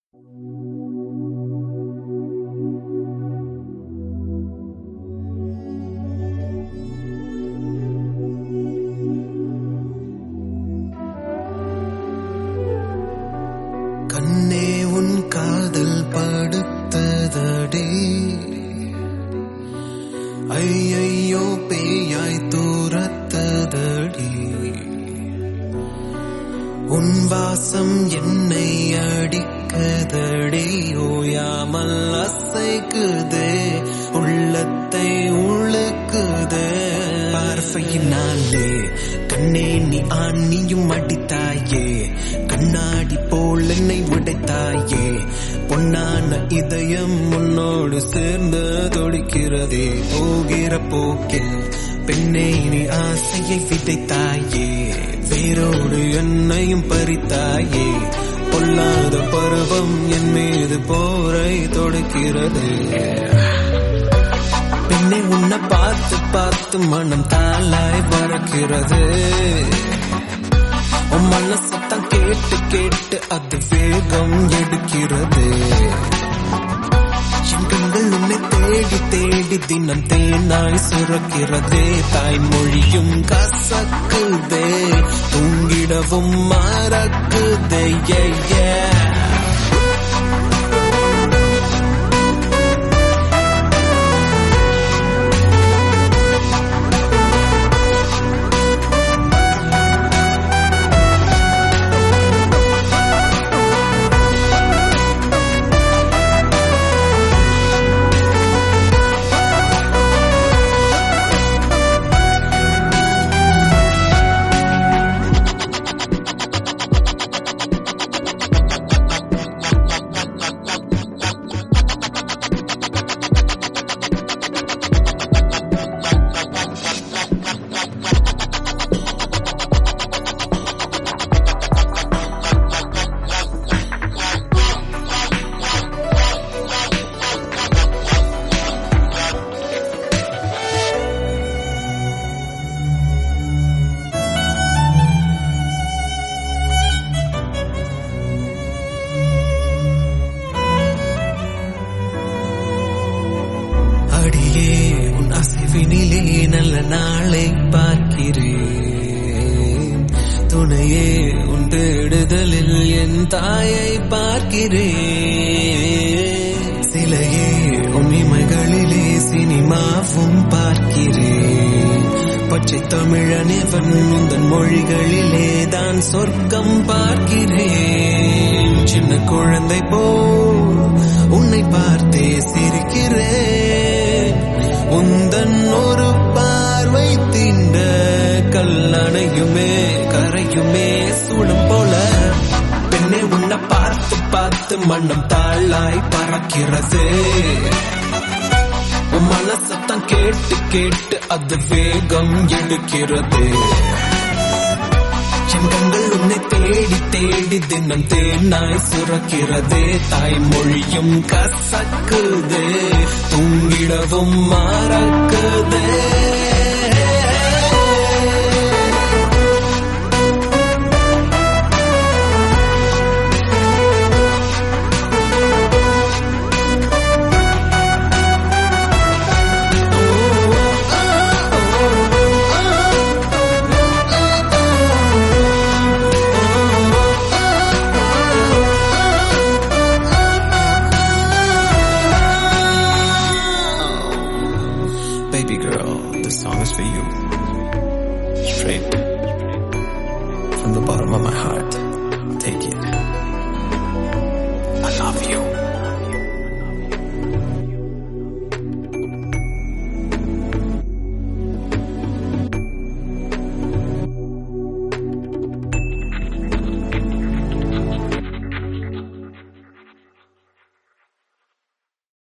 கண்ணே உன் காதல் படுத்ததடே, ஐயையோ பேயாய் தூரத்ததடி. உன் வாசம் என்னை அடிக்கதடே, ஓயாமல் அசைக்குதே, உள்ளத்தை உழுக்குதே. பார்வையினாலே கண்ணே நீ ஆணியும் அடித்தாயே, கண்ணாடி போல் என்னை உடைத்தாயே. பொன்னான இதயம் உன்னோடு சேர்ந்து தொடிக்கிறதே, போகிற போக்கில் பெண்ணே நீ ஆசையை விதைத்தாயே, வேரோடு என்னையும் பறித்தாயே. பொல்லாத பருவம் என் மீது போரை தொடுக்கிறது. பெண்ணை உன்னை பார்த்து பார்த்து மனம் தாளாய் பறக்கிறது. உன் மனசத்தான் கேட்டு கேட்டு அது வேகம் எடுக்கிறது. என் கண்கள் உன்னை தேடி தேடி தினம் தேனாய் சுரக்கிறதே. தாய்மொழியும் கசக்குதே, தூங்கிடவும் மறக்குதே. அடியே உன் அசைவினிலே நல்ல நாளை பார்க்கிறேன். துணையே உன் தேடுதலில் என் தாயை பார்க்கிறேன். சிலையே உன் இமைகளிலே சினிமாவும் பார்க்கிறேன். பச்சை தமிழனிவன் உந்தன் மொழிகளிலே தான் சொர்க்கம் பார்க்கிறேன். சின்ன குழந்தை போல் உன்னை பார்த்தே சிரிக்கிறேன். உந்தன் ஒரு பார்வை தீண்ட கல்லணையுமே கரையுமே சூடம் போல. பெண்ணே உன்னை பார்த்து பார்த்து மனம் தாளாய் பறக்கிறது. உன் மனசத்தான் கேட்டு கேட்டு அது வேகம் எடுக்கிறது. என் கண்கள் உன்னை தேடி தேடி தினம் தேனாய் சுரக்கிறதே. தாய்மொழியும் கசக்குதே, தூங்கிடவும் மறக்குதே. Baby girl, this song is for you. Straight from the bottom of my heart. Take it.